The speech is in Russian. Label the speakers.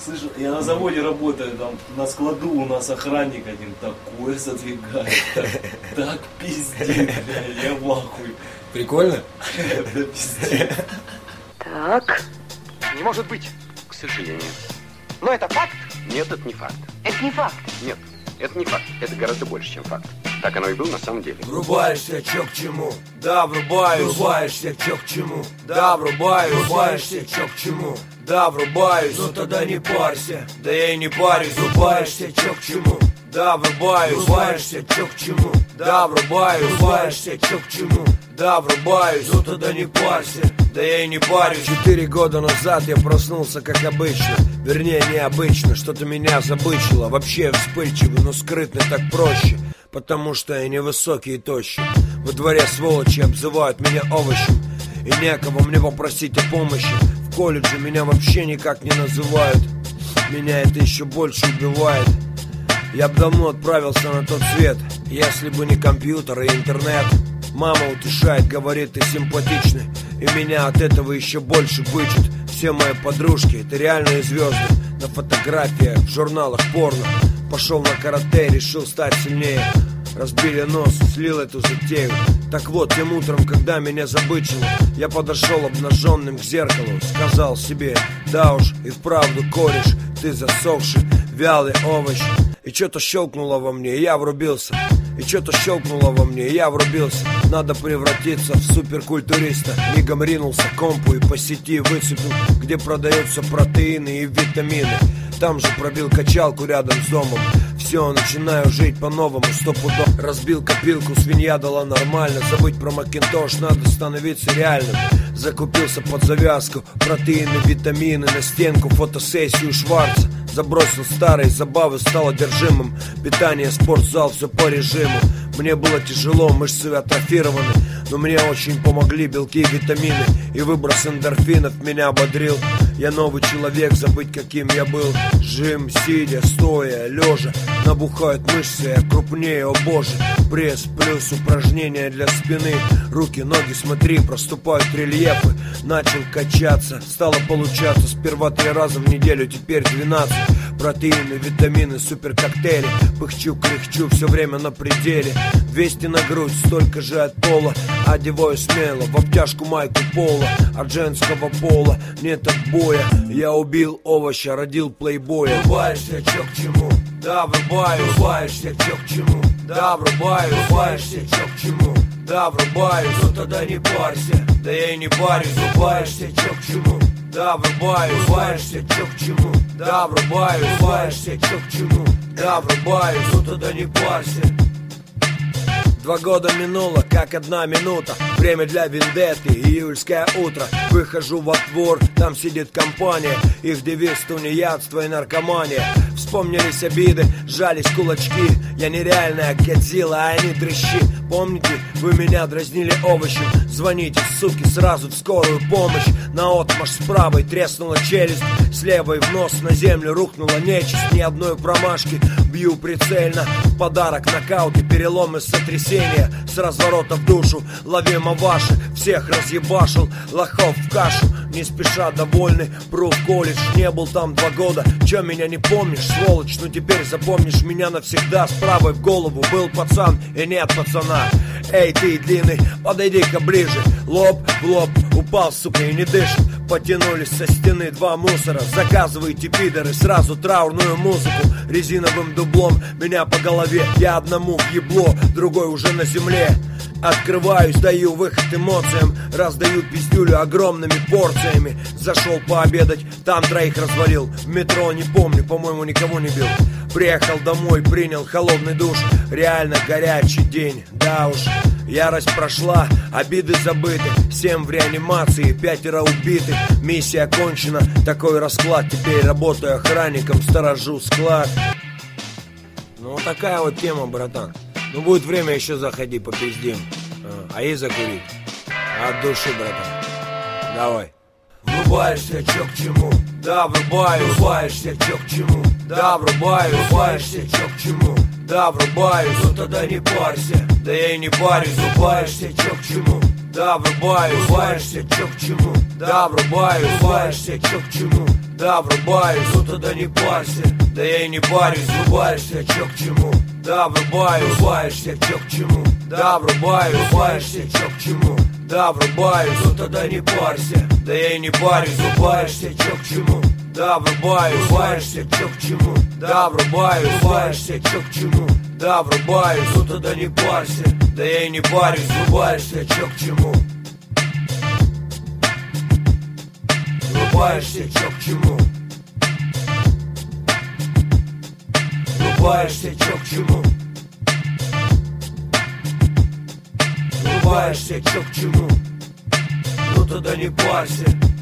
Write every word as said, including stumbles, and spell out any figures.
Speaker 1: Слышал, я на заводе работаю, там на складу у нас охранник один такое задвигает, так, так пиздит, бля, я в ахуе.
Speaker 2: Прикольно?
Speaker 1: Да пиздец.
Speaker 3: Так.
Speaker 4: Не может быть, к сожалению.
Speaker 3: Но это факт?
Speaker 4: Нет, это не факт.
Speaker 3: Это не факт.
Speaker 4: Нет, это не факт. Это гораздо больше, чем факт. Так оно и было на самом деле.
Speaker 2: Врубаешься, чё к чему? Да, врубаюсь. Врубаешься, чё к чему? Да, врубаюсь. Врубаешься, чё к чему? Да, врубаюсь. Ну тогда не парься. Да я и не парюсь. Врубаешься, чё к чему? Да, врубаюсь. Врубаешься, чё к чему? Да, врубаюсь. Врубаешься, чё к чему? Да, врубаюсь. Ну тогда не парься. Да я и не парюсь. Четыре года назад я проснулся как обычно. Вернее, необычно. Что-то меня забычило. Вообще вспыльчивый, но скрытный так проще. Потому что я невысокий и тощий. Во дворе сволочи обзывают меня овощем. И некого мне попросить о помощи. В колледже меня вообще никак не называют. Меня это еще больше убивает. Я бы давно отправился на тот свет, если бы не компьютер и интернет. Мама утешает, говорит, ты симпатичный. И меня от этого еще больше бычит. Все мои подружки, это реальные звезды. На фотографиях, в журналах порно. Пошел на карате, решил стать сильнее. Разбили нос, слил эту затею. Так вот, тем утром, когда меня забычило, я подошел обнаженным к зеркалу. Сказал себе, да уж, и вправду кореш, ты засохший, вялый овощ. И что-то щелкнуло во мне, и я врубился. И что-то щелкнуло во мне, и я врубился. Надо превратиться в суперкультуриста. Мигом ринулся к компу и по сети выцепил, где продаются протеины и витамины. Там же пробил качалку рядом с домом. Все, начинаю жить по-новому, стопудово. Разбил копилку, свинья дала нормально. Забыть про Макинтош, надо становиться реальным. Закупился под завязку, протеины, витамины. На стенку фотосессию Шварца. Забросил старые забавы, стал одержимым. Питание, спортзал, все по режиму. Мне было тяжело, мышцы атрофированы. Но мне очень помогли белки и витамины. И выброс эндорфинов меня ободрил. Я новый человек, забыть каким я был. Жим, сидя, стоя, лежа. Набухают мышцы, я крупнее, о боже. Пресс плюс упражнения для спины. Руки, ноги, смотри, проступают рельефы. Начал качаться, стало получаться. Сперва три раза в неделю, теперь двенадцать. Протеины, витамины, супер коктейли. Пыхчу, кряхчу, все время на пределе. Двести на грудь, столько же от пола. Одеваюсь смело, в обтяжку майку пола. От женского пола нет отбоя. Я убил овоща, родил плейбоя. Врубаешься, чё к чему? Да, врубаюсь. Врубаешься, чё к чему? Да, врубаюсь. Врубаешься, чё к чему? Да, врубаюсь. Ну тогда не парься. Да я и не парюсь. Врубаешься, чё к чему? Да, врубаюсь. Врубаешься, чё к чему? Да, врубаюсь. Врубаешься, чё к чему? Да, врубаюсь. Ну тогда не парься. Два года минуло, как одна минута. Время для вендетты, июльское утро. Выхожу во двор, там сидит компания. Их девиз — тунеядство и наркомания. Вспомнились обиды, сжались кулачки. Я нереальная Годзилла, а они дрыщи. Помните, вы меня дразнили овощем? Звоните, суки, сразу в скорую помощь. Наотмашь с правой треснула челюсть. С левой в нос на землю рухнула нечисть. Ни одной промашки, бью прицельно. В подарок нокаут и переломы, сотрясения. С разворота в душу, лови маваши. Всех разъебашил, лохов в кашу. Не спеша довольный, пру в колледж. Не был там два года, чё меня не помнишь, сволочь? Ну теперь запомнишь меня навсегда. С правой в голову был пацан и нет пацана. Эй, ты длинный, подойди-ка ближе. Лоб в лоб упал, сука, и не дышит. Потянулись со стены два мусора. Заказывайте, пидоры, сразу траурную музыку. Резиновым дублом меня по голове. Я одному в ебло, другой уже на земле. Открываюсь, даю выход эмоциям. Раздаю пиздюлю огромными порциями. Зашел пообедать, там троих развалил. В метро не помню, по-моему, никого не бил. Приехал домой, принял холодный душ. Реально горячий день, да уж. Ярость прошла, обиды забыты. Семь в реанимации, пятеро убиты. Миссия окончена, такой расклад. Теперь работаю охранником, сторожу склад. Ну вот такая вот тема, братан. Ну будет время, еще заходи, попиздим. А, а и закурить. От души, братан. Давай. Врубаешься, чё к чему? Да, врубаюсь. Врубаешься, чё к чему? Да, врубаюсь. Врубаешься, чё к чему? Да, врубаюсь. Ну тогда не парься. Да я и не парюсь. Врубаешься, чё к чему? Да, врубаюсь. Врубаешься, чё к чему? Да, врубаюсь. Врубаешься, чё к чему? да, врубаюсь, ну тогда не парься, да я и не парюсь, врубаешься, чё к чему, да, врубаюсь, врубаешься, чё к чему, да, врубаюсь, врубаешься, чё к чему, да, врубаюсь, ну тогда не парься, да я и не парюсь, врубаешься, чё к чему, да, врубаюсь, врубаешься, чё к чему, да, врубаюсь, врубаешься, чё к чему, да, врубаюсь, ну тогда не парься, да я и не парюсь, врубаешься, чё к чему. Врубаешься, чё к чему? Врубаешься, чё к чему? Врубаешься, чё к чему? Ну тогда не парься.